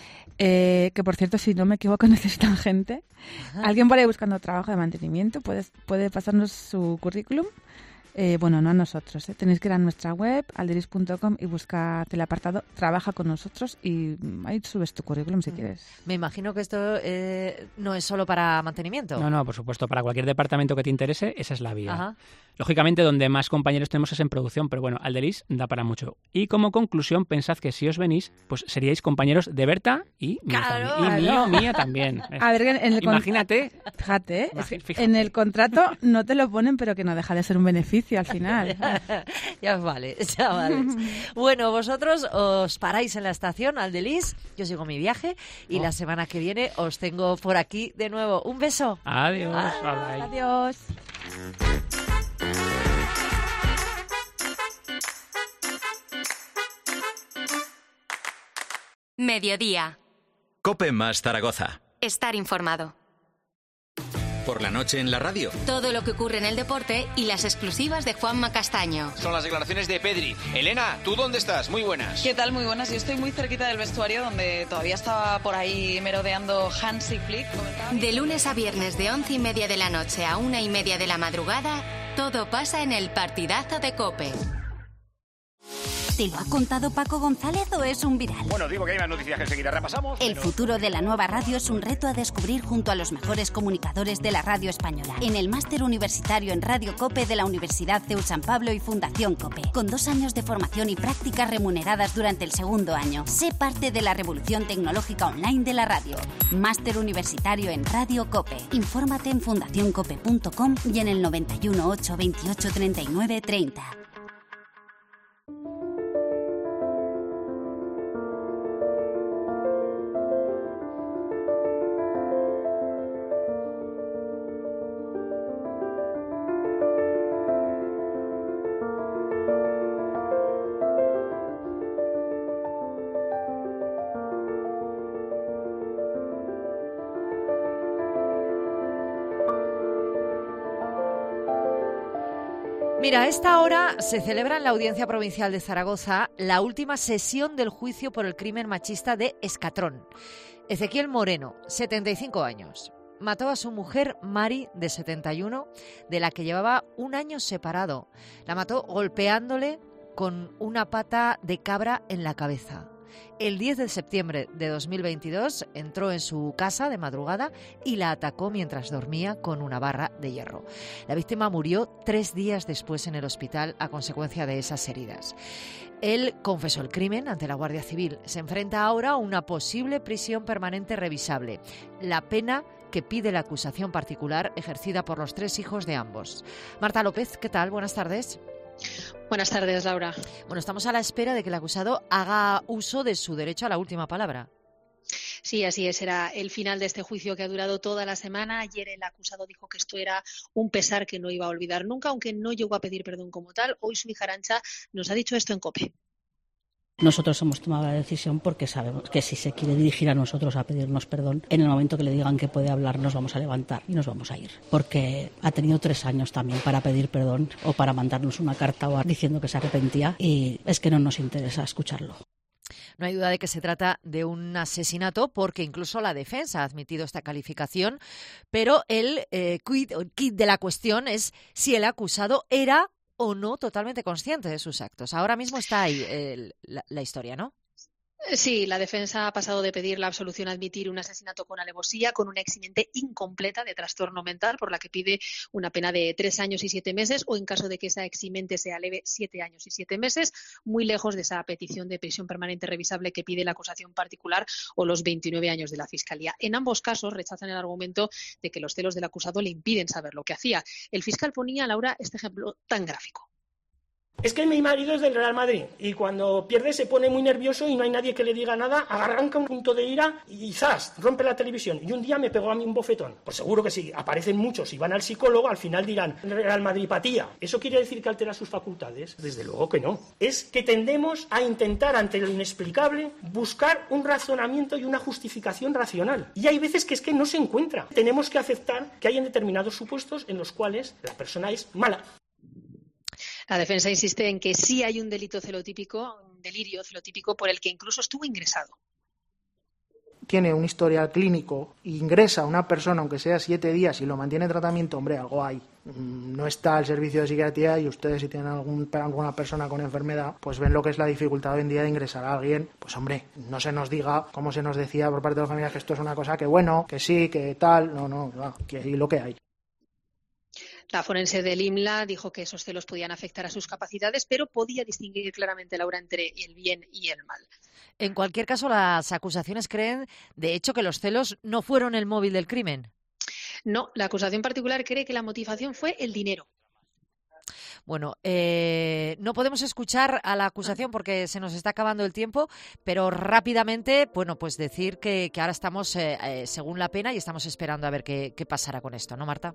Que por cierto, si no me equivoco, necesitan gente. Alguien por ahí buscando trabajo de mantenimiento puede pasarnos su currículum. Bueno, no a nosotros. Tenéis que ir a nuestra web, alderis.com, y buscar el apartado Trabaja con nosotros, y ahí subes tu currículum si quieres. Me imagino que esto no es solo para mantenimiento. No, por supuesto. Para cualquier departamento que te interese, esa es la vía. Ajá. Lógicamente, donde más compañeros tenemos es en producción, pero bueno, Alderis da para mucho. Y como conclusión, pensad que si os venís, pues seríais compañeros de Berta y mía también. Y mía también. A ver, imagínate. Fíjate, en el contrato no te lo ponen, pero que no deja de ser un beneficio al final. Ya vale, chavales. Bueno, vosotros os paráis en la estación Aldelis, yo sigo mi viaje y la semana que viene os tengo por aquí de nuevo. Un beso. Adiós. Adiós. Mediodía. COPE más Zaragoza. Estar informado. Por la noche en la radio. Todo lo que ocurre en el deporte y las exclusivas de Juanma Castaño. Son las declaraciones de Pedri. Elena, ¿tú dónde estás? Muy buenas. ¿Qué tal? Muy buenas. Yo estoy muy cerquita del vestuario, donde todavía estaba por ahí merodeando Hansi Flick. De lunes a viernes de 11:30 de la noche a 1:30 de la madrugada, todo pasa en el partidazo de COPE. ¿Te lo ha contado Paco González o es un viral? Bueno, digo que hay más noticias que enseguida repasamos. El futuro de la nueva radio es un reto a descubrir junto a los mejores comunicadores de la radio española. En el máster universitario en Radio COPE de la Universidad CEU San Pablo y Fundación COPE. Con 2 años de formación y prácticas remuneradas durante el segundo año. Sé parte de la revolución tecnológica online de la radio. Máster universitario en Radio COPE. Infórmate en fundacioncope.com y en el 91 8 28 39 30. Mira, a esta hora se celebra en la Audiencia Provincial de Zaragoza la última sesión del juicio por el crimen machista de Escatrón. Ezequiel Moreno, 75 años. Mató a su mujer Mari, de 71, de la que llevaba 1 año separado. La mató golpeándole con una pata de cabra en la cabeza. El 10 de septiembre de 2022 entró en su casa de madrugada y la atacó mientras dormía con una barra de hierro. La víctima murió 3 días después en el hospital a consecuencia de esas heridas. Él confesó el crimen ante la Guardia Civil. Se enfrenta ahora a una posible prisión permanente revisable, la pena que pide la acusación particular ejercida por los 3 hijos de ambos. Marta López, ¿qué tal? Buenas tardes. Buenas tardes, Laura. Bueno, estamos a la espera de que el acusado haga uso de su derecho a la última palabra. Sí, así es. Era el final de este juicio que ha durado toda la semana. Ayer el acusado dijo que esto era un pesar que no iba a olvidar nunca, aunque no llegó a pedir perdón como tal. Hoy su hija Arantxa nos ha dicho esto en COPE. Nosotros hemos tomado la decisión porque sabemos que si se quiere dirigir a nosotros a pedirnos perdón, en el momento que le digan que puede hablar nos vamos a levantar y nos vamos a ir. Porque ha tenido 3 años también para pedir perdón o para mandarnos una carta o diciendo que se arrepentía y es que no nos interesa escucharlo. No hay duda de que se trata de un asesinato porque incluso la defensa ha admitido esta calificación, pero el quid de la cuestión es si el acusado era o no totalmente consciente de sus actos. Ahora mismo está ahí la historia, ¿no? Sí, la defensa ha pasado de pedir la absolución a admitir un asesinato con alevosía, con una eximente incompleta de trastorno mental, por la que pide una pena de 3 años y 7 meses, o en caso de que esa eximente sea leve, 7 años y 7 meses, muy lejos de esa petición de prisión permanente revisable que pide la acusación particular o los 29 años de la Fiscalía. En ambos casos rechazan el argumento de que los celos del acusado le impiden saber lo que hacía. El fiscal ponía, Laura, este ejemplo tan gráfico. Es que mi marido es del Real Madrid y cuando pierde se pone muy nervioso y no hay nadie que le diga nada, arranca un punto de ira y ¡zas!, rompe la televisión. Y un día me pegó a mí un bofetón. Pues seguro que si aparecen muchos y van al psicólogo, al final dirán Real Madridpatía. ¿Eso quiere decir que altera sus facultades? Desde luego que no. Es que tendemos a intentar, ante lo inexplicable, buscar un razonamiento y una justificación racional. Y hay veces que es que no se encuentra. Tenemos que aceptar que hay en determinados supuestos en los cuales la persona es mala. La defensa insiste en que sí hay un delito celotípico, un delirio celotípico por el que incluso estuvo ingresado. Tiene un historial clínico, ingresa a una persona, aunque sea 7 días, y lo mantiene en tratamiento, hombre, algo hay. No está el servicio de psiquiatría y ustedes, si tienen alguna persona con enfermedad, pues ven lo que es la dificultad hoy en día de ingresar a alguien. Pues hombre, no se nos diga, como se nos decía por parte de los familiares, que esto es una cosa que bueno, que sí, que tal. No, que hay lo que hay. La forense del IMLA dijo que esos celos podían afectar a sus capacidades, pero podía distinguir claramente, Laura, entre el bien y el mal. En cualquier caso, las acusaciones creen, de hecho, que los celos no fueron el móvil del crimen. No, la acusación particular cree que la motivación fue el dinero. Bueno, no podemos escuchar a la acusación porque se nos está acabando el tiempo, pero rápidamente, bueno, pues decir que ahora estamos según la pena y estamos esperando a ver qué pasará con esto, ¿no, Marta?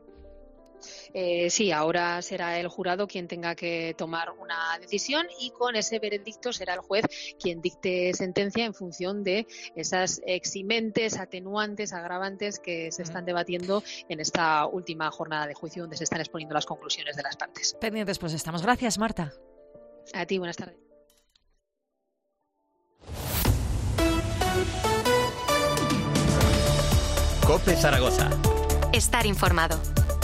Sí, ahora será el jurado quien tenga que tomar una decisión y con ese veredicto será el juez quien dicte sentencia en función de esas eximentes, atenuantes, agravantes que se están debatiendo en esta última jornada de juicio donde se están exponiendo las conclusiones de las partes. Pendientes pues estamos. Gracias, Marta. A ti, buenas tardes. COPE Zaragoza. Estar informado.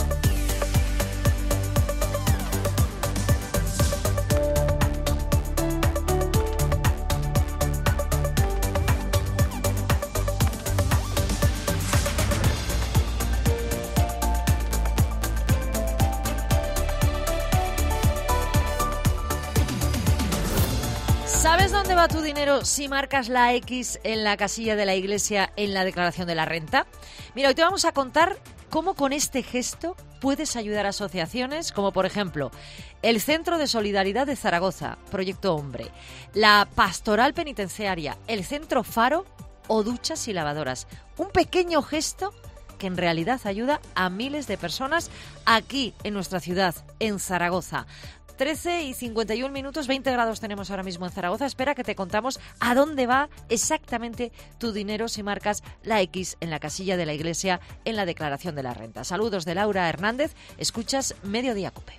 ¿Sabes dónde va tu dinero si marcas la X en la casilla de la Iglesia en la declaración de la renta? Mira, hoy te vamos a contar cómo con este gesto puedes ayudar a asociaciones como, por ejemplo, el Centro de Solidaridad de Zaragoza, Proyecto Hombre, la Pastoral Penitenciaria, el Centro Faro o Duchas y Lavadoras. Un pequeño gesto que en realidad ayuda a miles de personas aquí en nuestra ciudad, en Zaragoza. 13 y 51 minutos, 20 grados tenemos ahora mismo en Zaragoza. Espera que te contamos a dónde va exactamente tu dinero si marcas la X en la casilla de la Iglesia en la declaración de la renta. Saludos de Laura Hernández. Escuchas Mediodía COPE.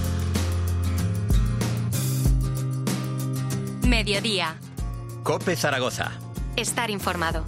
Mediodía. COPE Zaragoza. Estar informado.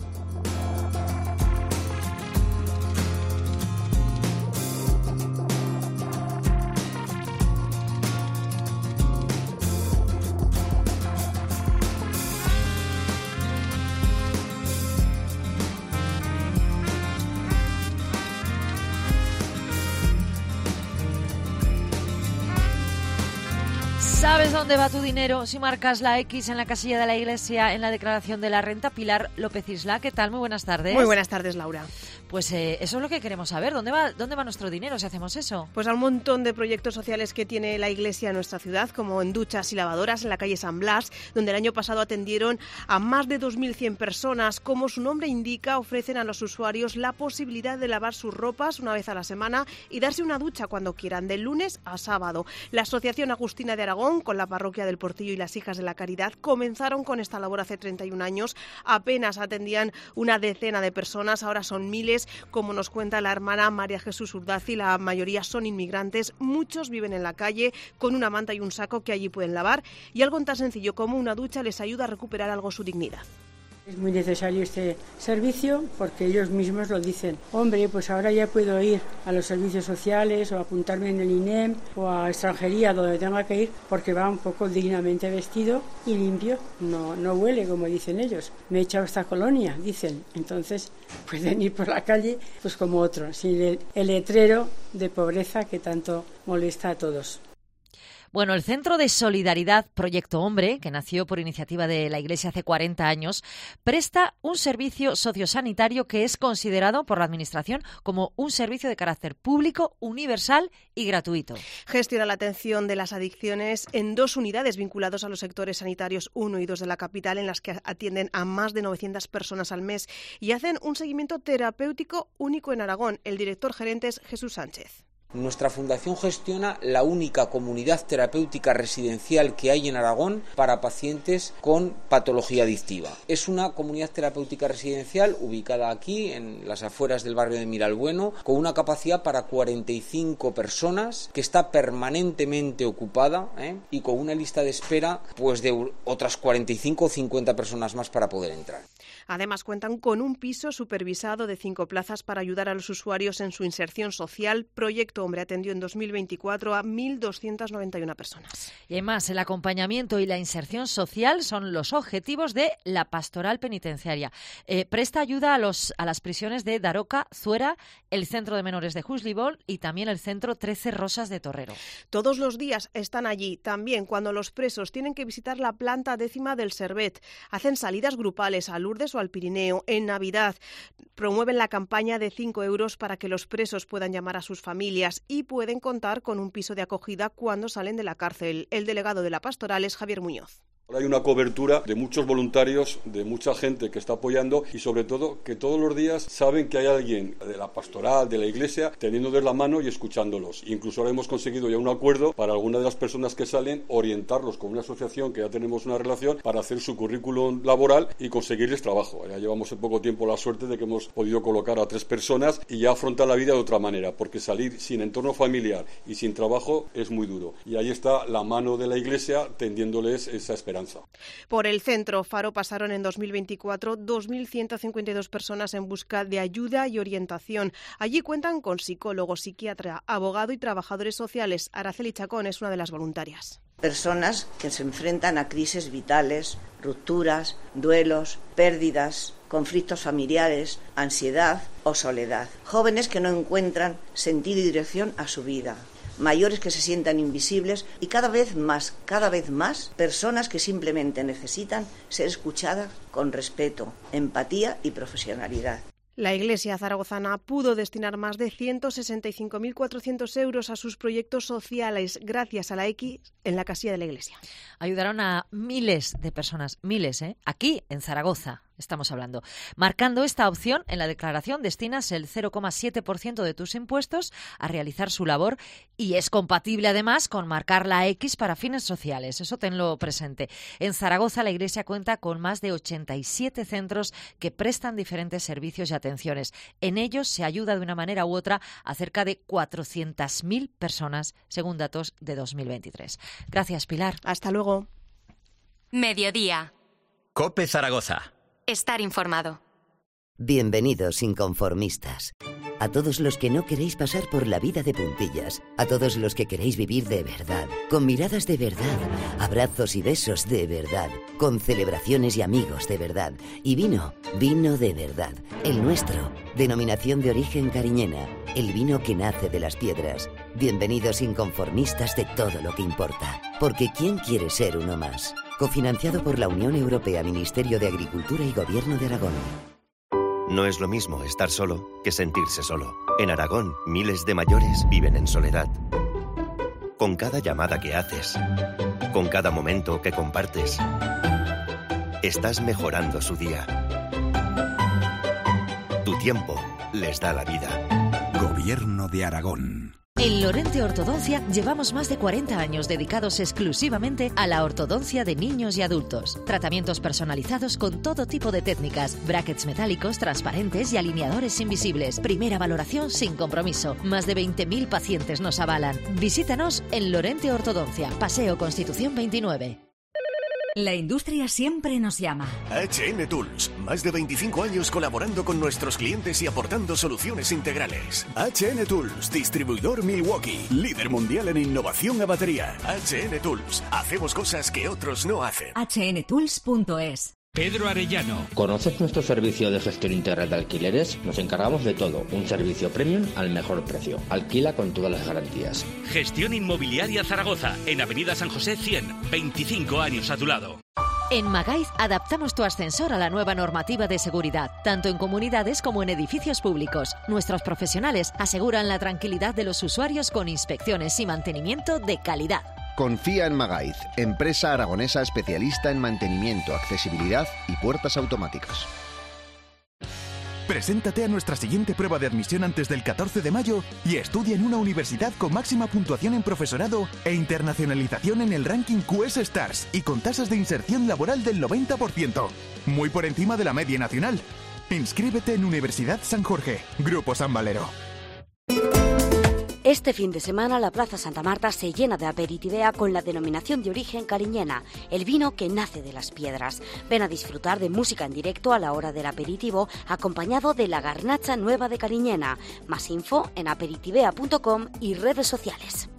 ¿Sabes dónde va tu dinero si marcas la X en la casilla de la Iglesia en la declaración de la renta? Pilar López Isla, ¿qué tal? Muy buenas tardes. Muy buenas tardes, Laura. Pues eso es lo que queremos saber. ¿Dónde va nuestro dinero si hacemos eso? Pues a un montón de proyectos sociales que tiene la Iglesia en nuestra ciudad, como en duchas y lavadoras en la calle San Blas, donde el año pasado atendieron a más de 2.100 personas. Como su nombre indica, ofrecen a los usuarios la posibilidad de lavar sus ropas una vez a la semana y darse una ducha cuando quieran, de lunes a sábado. La Asociación Agustina de Aragón, con la Parroquia del Portillo y las Hijas de la Caridad, comenzaron con esta labor hace 31 años. Apenas atendían una decena de personas, ahora son miles. Como nos cuenta la hermana María Jesús Urdazi, la mayoría son inmigrantes, muchos viven en la calle con una manta y un saco que allí pueden lavar, y algo tan sencillo como una ducha les ayuda a recuperar algo su dignidad. Es muy necesario este servicio porque ellos mismos lo dicen. Hombre, pues ahora ya puedo ir a los servicios sociales o apuntarme en el INEM o a extranjería, donde tenga que ir, porque va un poco dignamente vestido y limpio. No huele, como dicen ellos. Me he echado esta colonia, dicen. Entonces pueden ir por la calle pues como otros, sin el letrero de pobreza que tanto molesta a todos. Bueno, el Centro de Solidaridad Proyecto Hombre, que nació por iniciativa de la Iglesia hace 40 años, presta un servicio sociosanitario que es considerado por la Administración como un servicio de carácter público, universal y gratuito. Gestiona la atención de las adicciones en 2 unidades vinculadas a los sectores sanitarios 1 y 2 de la capital, en las que atienden a más de 900 personas al mes y hacen un seguimiento terapéutico único en Aragón. El director gerente es Jesús Sánchez. Nuestra fundación gestiona la única comunidad terapéutica residencial que hay en Aragón para pacientes con patología adictiva. Es una comunidad terapéutica residencial ubicada aquí, en las afueras del barrio de Miralbueno, con una capacidad para 45 personas, que está permanentemente ocupada, y con una lista de espera pues de otras 45 o 50 personas más para poder entrar. Además, cuentan con un piso supervisado de 5 plazas para ayudar a los usuarios en su inserción social. Proyecto Hombre atendió en 2024 a 1.291 personas. Y además, el acompañamiento y la inserción social son los objetivos de la Pastoral Penitenciaria. Presta ayuda a las prisiones de Daroca, Zuera, el Centro de Menores de Huslibol y también el Centro 13 Rosas de Torrero. Todos los días están allí, también cuando los presos tienen que visitar la planta 10ª del Servet. Hacen salidas grupales a Lourdes o al Pirineo. En Navidad promueven la campaña de 5 euros para que los presos puedan llamar a sus familias y pueden contar con un piso de acogida cuando salen de la cárcel. El delegado de la pastoral es Javier Muñoz. Hay una cobertura de muchos voluntarios, de mucha gente que está apoyando y sobre todo que todos los días saben que hay alguien de la pastoral, de la iglesia, teniéndoles la mano y escuchándolos. Incluso ahora hemos conseguido ya un acuerdo para algunas de las personas que salen, orientarlos con una asociación que ya tenemos una relación para hacer su currículum laboral y conseguirles trabajo. Ya llevamos en poco tiempo la suerte de que hemos podido colocar a 3 personas y ya afrontar la vida de otra manera, porque salir sin entorno familiar y sin trabajo es muy duro. Y ahí está la mano de la iglesia tendiéndoles esa esperanza. Por el Centro Faro pasaron en 2024 2.152 personas en busca de ayuda y orientación. Allí cuentan con psicólogo, psiquiatra, abogado y trabajadores sociales. Araceli Chacón es una de las voluntarias. Personas que se enfrentan a crisis vitales, rupturas, duelos, pérdidas, conflictos familiares, ansiedad o soledad. Jóvenes que no encuentran sentido y dirección a su vida. Mayores que se sientan invisibles y cada vez más, personas que simplemente necesitan ser escuchadas con respeto, empatía y profesionalidad. La Iglesia zaragozana pudo destinar más de 165.400 euros a sus proyectos sociales gracias a la X en la casilla de la Iglesia. Ayudaron a miles de personas, aquí en Zaragoza. Estamos hablando. Marcando esta opción, en la declaración destinas el 0,7% de tus impuestos a realizar su labor y es compatible además con marcar la X para fines sociales. Eso tenlo presente. En Zaragoza la Iglesia cuenta con más de 87 centros que prestan diferentes servicios y atenciones. En ellos se ayuda de una manera u otra a cerca de 400.000 personas, según datos de 2023. Gracias, Pilar. Hasta luego. Mediodía. COPE Zaragoza. Estar informado. Bienvenidos inconformistas. A todos los que no queréis pasar por la vida de puntillas, a todos los que queréis vivir de verdad, con miradas de verdad, abrazos y besos de verdad, con celebraciones y amigos de verdad, y vino de verdad, el nuestro, denominación de origen cariñena, el vino que nace de las piedras. Bienvenidos inconformistas de todo lo que importa, porque ¿quién quiere ser uno más? Cofinanciado por la Unión Europea, Ministerio de Agricultura y Gobierno de Aragón. No es lo mismo estar solo que sentirse solo. En Aragón, miles de mayores viven en soledad. Con cada llamada que haces, con cada momento que compartes, estás mejorando su día. Tu tiempo les da la vida. Gobierno de Aragón. En Lorente Ortodoncia llevamos más de 40 años dedicados exclusivamente a la ortodoncia de niños y adultos. Tratamientos personalizados con todo tipo de técnicas, brackets metálicos, transparentes y alineadores invisibles. Primera valoración sin compromiso. Más de 20.000 pacientes nos avalan. Visítanos en Lorente Ortodoncia, Paseo Constitución 29. La industria siempre nos llama. HN Tools, más de 25 años colaborando con nuestros clientes y aportando soluciones integrales. HN Tools, distribuidor Milwaukee, líder mundial en innovación a batería. HN Tools, hacemos cosas que otros no hacen. hnTools.es. Pedro Arellano. ¿Conoces nuestro servicio de gestión integral de alquileres? Nos encargamos de todo, un servicio premium al mejor precio. Alquila con todas las garantías. Gestión Inmobiliaria Zaragoza, en Avenida San José 100, 25 años a tu lado. En Magaiz adaptamos tu ascensor a la nueva normativa de seguridad, tanto en comunidades como en edificios públicos. Nuestros profesionales aseguran la tranquilidad de los usuarios con inspecciones y mantenimiento de calidad. Confía en Magaiz, empresa aragonesa especialista en mantenimiento, accesibilidad y puertas automáticas. Preséntate a nuestra siguiente prueba de admisión antes del 14 de mayo y estudia en una universidad con máxima puntuación en profesorado e internacionalización en el ranking QS Stars y con tasas de inserción laboral del 90%, muy por encima de la media nacional. Inscríbete en Universidad San Jorge, Grupo San Valero. Este fin de semana la Plaza Santa Marta se llena de aperitivea con la denominación de origen cariñena, el vino que nace de las piedras. Ven a disfrutar de música en directo a la hora del aperitivo, acompañado de la garnacha nueva de Cariñena. Más info en aperitivea.com y redes sociales.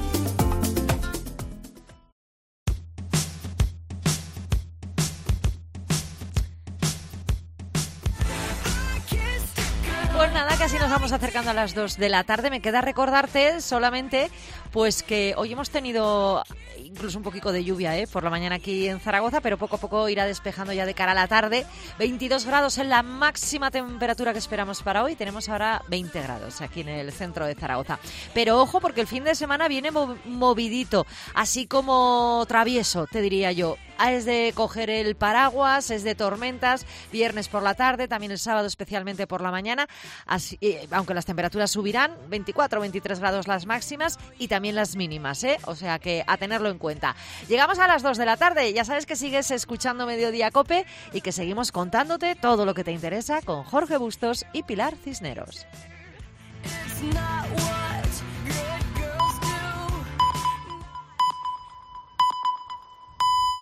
Pues nada, casi nos vamos acercando a las 2 de la tarde. Me queda recordarte solamente pues que hoy hemos tenido incluso un poquito de lluvia por la mañana aquí en Zaragoza, pero poco a poco irá despejando ya de cara a la tarde. 22 grados es la máxima temperatura que esperamos para hoy. Tenemos ahora 20 grados aquí en el centro de Zaragoza. Pero ojo, porque el fin de semana viene movidito, así como travieso, te diría yo. Es de coger el paraguas, es de tormentas, viernes por la tarde, también el sábado especialmente por la mañana, así, aunque las temperaturas subirán, 24 o 23 grados las máximas y también las mínimas, o sea que a tenerlo en cuenta. Llegamos a las 2 de la tarde, ya sabes que sigues escuchando Mediodía Cope y que seguimos contándote todo lo que te interesa con Jorge Bustos y Pilar Cisneros.